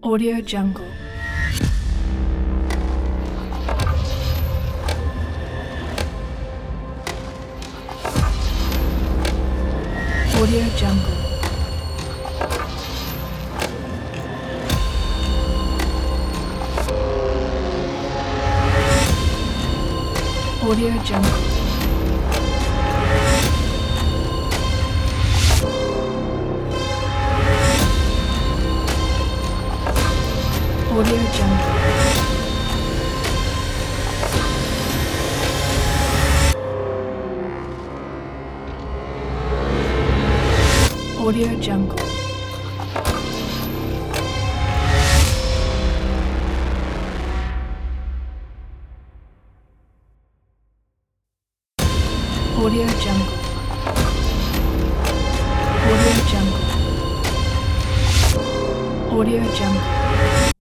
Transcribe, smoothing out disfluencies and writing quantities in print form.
Audio Jungle. Audio Jungle. Audio Jungle. Audio Jungle. Audio Jungle. Audio Jungle. Audio Jungle. Audio Jungle.